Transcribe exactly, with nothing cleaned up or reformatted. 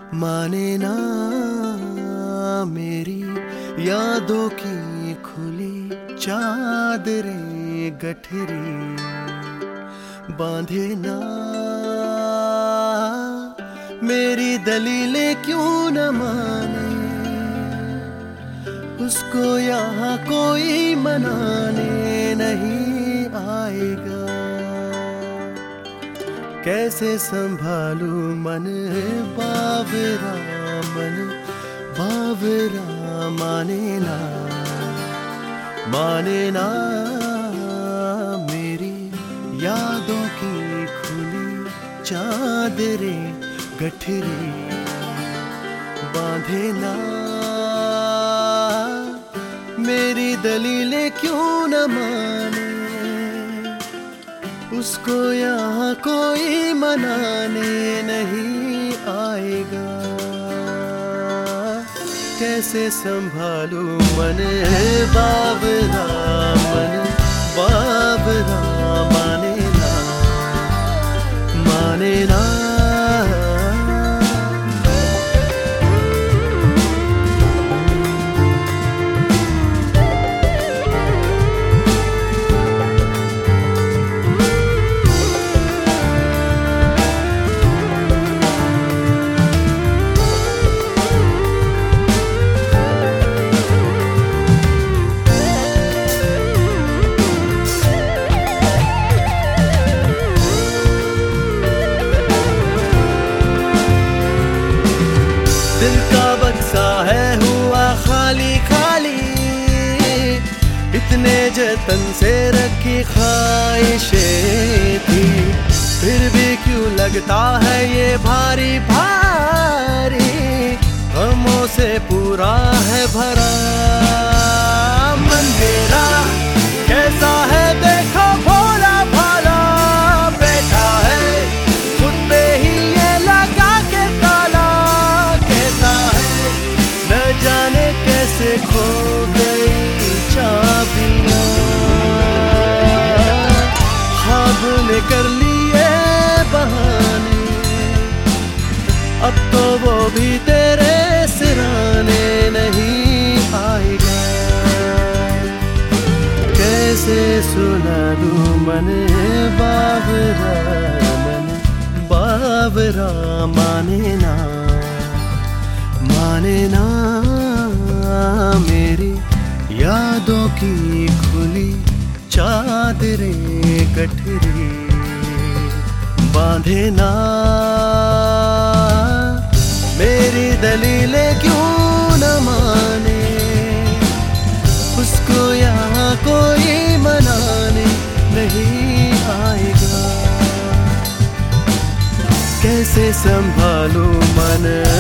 माने ना मेरी यादों की खुली चादरें गठरी, बांधे ना मेरी दलीलें क्यों न माने, उसको यहाँ कोई मनाने नहीं आएगा। कैसे संभालूं मन बावरा, मन बावरा, माने ना माने ना मेरी यादों की खुली चादरें गठरी, बांधे ना मेरी दलीलें क्यों न माने, उसको यहाँ कोई मनाने नहीं आएगा। कैसे संभालूं मन बावरा, मन बावरा, माने ना माने ना। दिल का बक्सा है हुआ खाली खाली, इतने जतन से रखी ख्वाहिशें थी, फिर भी क्यों लगता है ये भारी भारी, गमों से पूरा है भरा मन मेरा। कैसा है देखो भोला भाला, बैठा है खुद पे ही ये लगा के ताला, कैसा है न जाने कैसे खो गई चाबियां, ख्वाब ने कर लिए बहाने, अब तो वो भी तेरे सिराने नहीं आएगा। कैसे सुना दूं मन बावरा, मन बावरा, माने ना माने ना मेरी यादों की खुली चादरें गठरी, बांधे ना मेरी दलीलें क्यों न माने, उसको यहाँ कोई मनाने नहीं आएगा। कैसे संभालूं मन